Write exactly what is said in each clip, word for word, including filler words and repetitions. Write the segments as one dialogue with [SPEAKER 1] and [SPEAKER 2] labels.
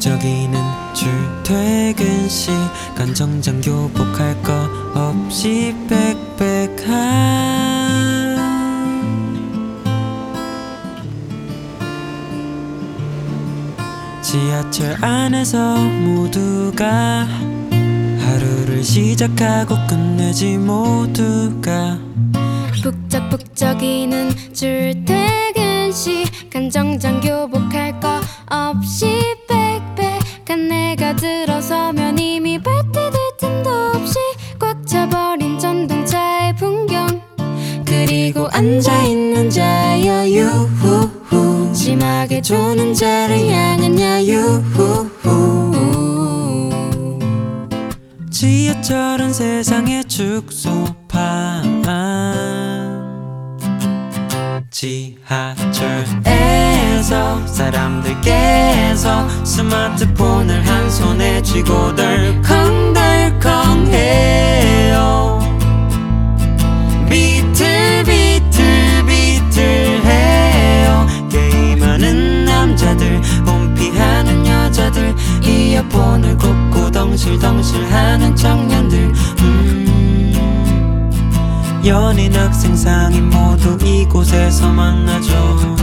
[SPEAKER 1] 북적이는 출퇴근 시간 정장 교복할 거 없이 빽빽한 지하철 안에서 모두가 하루를 시작하고 끝내지 모두가
[SPEAKER 2] 북적북적이는 출퇴근 시간 정장 교복할 거 없이 빽빽한 내가 들어서면 이미 발디딜 틈도 없이 꽉 차버린 전동차의 풍경 그리고 앉아있는 자여 유후후 심하게 조는 자를 향한 야유후후
[SPEAKER 1] 지하철은 세상의 축소판 지하철에서 사람들께서 스마트폰을 한 손에 쥐고 덜컹덜컹해요 비틀비틀비틀해요 게임하는 남자들 혼피하는 여자들 이어폰을 꽂고 덩실덩실하는 청년들 음 연인 학생 상인 모두 이곳에서 만나죠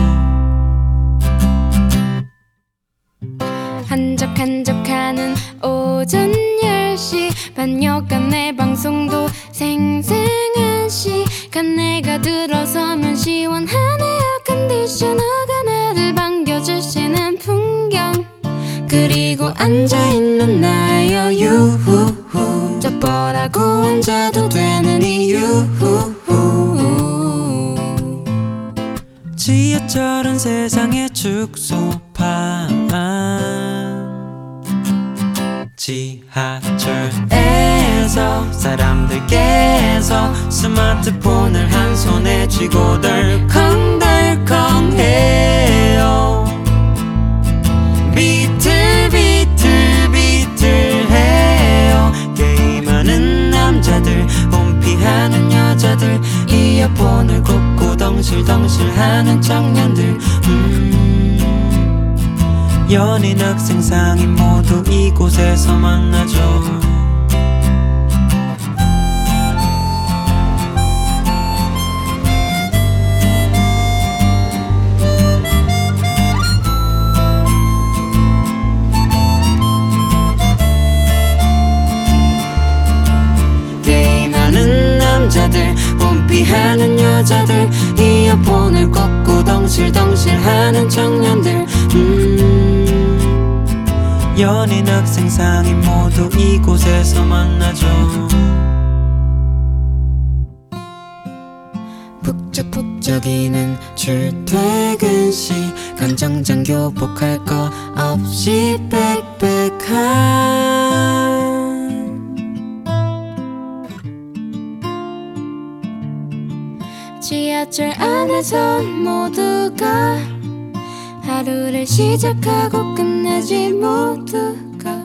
[SPEAKER 2] 한적한적하는 오전 열 시 반여간 내 방송도 생생한 시간 내가 들어서면 시원한 에어컨디셔너가 나를 반겨주시는 풍경 그리고 앉아있는 나여 유후후 쩍벌하고 앉아도 되는 이유
[SPEAKER 1] 지하철은 세상의 축소판 지하철에서 사람들께서 스마트폰을 한 손에 쥐고 덜컹덜컹해요 비틀비틀비틀해요 게임하는 남자들 혼피하는 여자들 이어폰을 꽂고 덩실덩실하는 청년들 음 연인 학생 상인 모두 이곳에서 만나죠 게임하는 남자들 혼피하는 여자들 이어폰을 꽂고 덩실덩실하는 청년들 음 연인 학생 상인 모두 이곳에서 만나죠 북적북적이는 출퇴근 시간 정장 교복할 거 없이 빽빽한
[SPEAKER 2] 지하철 안에서 모두가 하루를 시작하고 끝내지 모두가